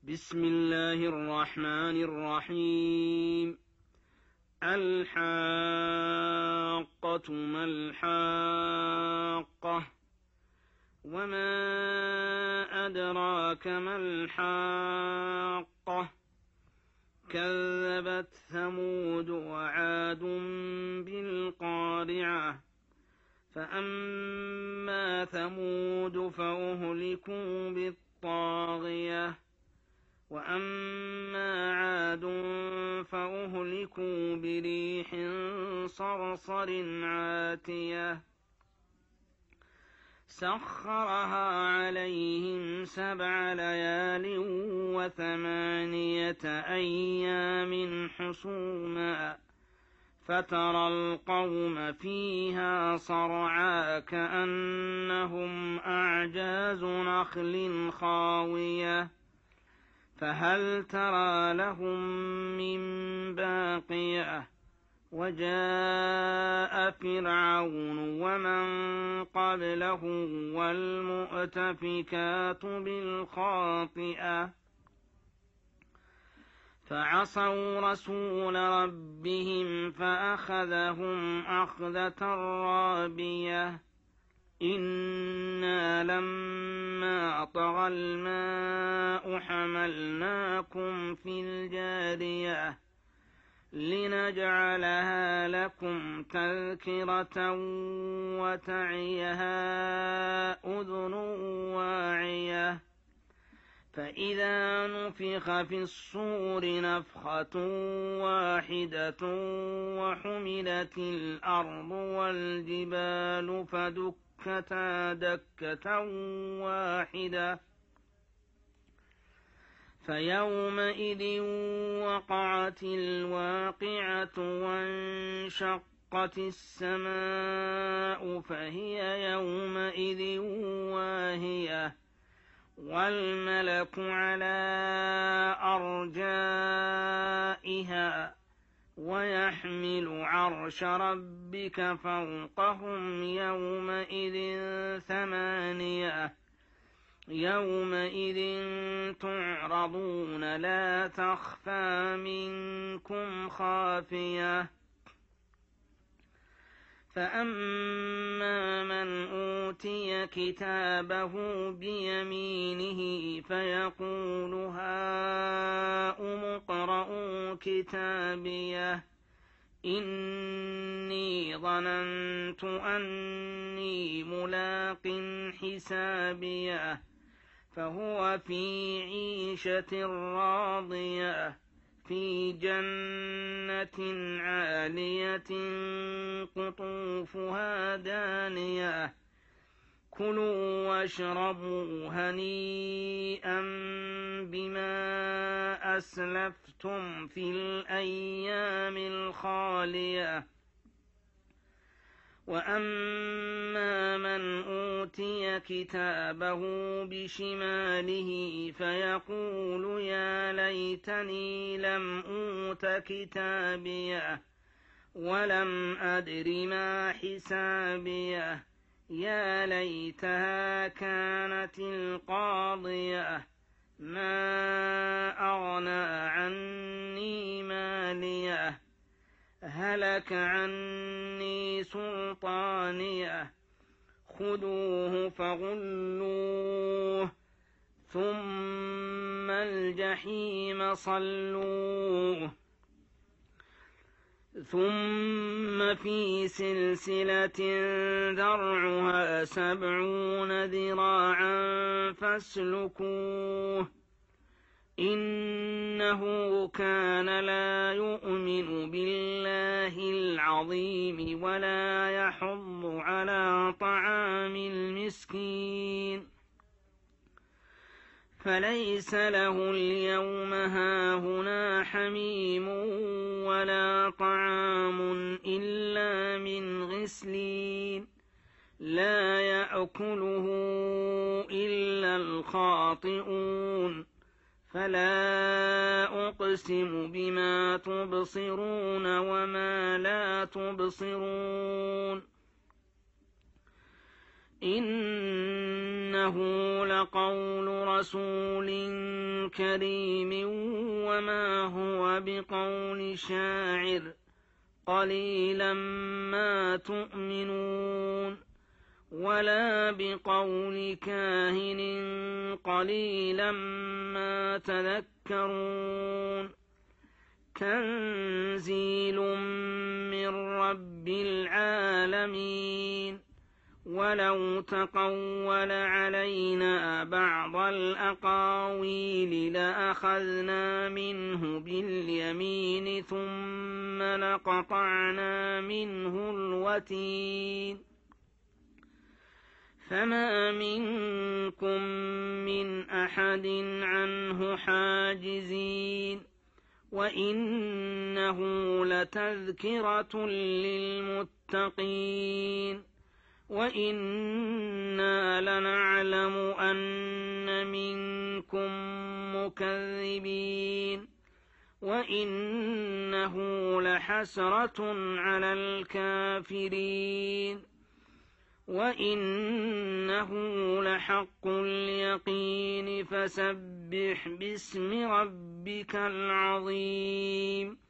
بسم الله الرحمن الرحيم. الحاقة ما الحاقة وما أدراك ما الحاقة كذبت ثمود وعاد بالقارعة فأما ثمود فأهلكوا بالطاغية وأما عاد فأهلكوا بريح صرصر عاتية سخرها عليهم 7 ليال و8 أيام حسوما فترى القوم فيها صرعى كأنهم أعجاز نخل خاوية فهل ترى لهم من باقية وجاء فرعون ومن قبله والمؤتفكات بالخاطئة فعصوا رسول ربهم فأخذهم أخذة رابية إنا لما طغى الماء حملناكم في الجارية لنجعلها لكم تذكرة وتعيها أذن واعية فإذا نفخ في الصور نفخة واحدة وحملت الأرض والجبال فدكتا دكة واحدة فيومئذ وقعت الواقعة وانشقت السماء فهي يومئذ واهية والملك على أرجائها ويحمل عرش ربك فوقهم يومئذ 8 يومئذ تعرضون لا تخفى منكم خافية فأما من أوتي كتابه بيمينه فيقول هاؤم اقرءوا كتابيه إني ظننت أني ملاق حسابيه فهو في عيشة راضية في جنة عالية قطوفها دانية كلوا واشربوا هنيئا بما أسلفتم في الأيام الخالية وأما من أوتي كتابه بشماله فيقول يا ليتني لم أوت كتابيه ولم أدر ما حسابيه يا ليتها كانت القاضية ما أغنى عني ماليه هلك عني سلطانيه خذوه فغلوه ثم الجحيم صلوه ثم في سلسلة ذرعها 70 ذراعا فاسلكوه إنه كان لا يؤمن بالله العظيم ولا يحض على طعام المسكين فليس له اليوم هاهنا حميم ولا طعام إلا من غسلين لا يأكله إلا الخاطئون فلا أقسم بما تبصرون وما لا تبصرون إنه لقول رسول كريم وما هو بقول شاعر قليلا ما تؤمنون ولا بقول كاهن قليلا ما تذكرون تنزيل من رب العالمين ولو تقول علينا بعض الأقاويل لأخذنا منه باليمين ثم لقطعنا منه الوتين فما منكم من أحد عنه حاجزين وإنه لتذكرة للمتقين وإنا لنعلم أن منكم مكذبين وإنه لحسرة على الكافرين وإنه لحق اليقين فسبح باسم ربك العظيم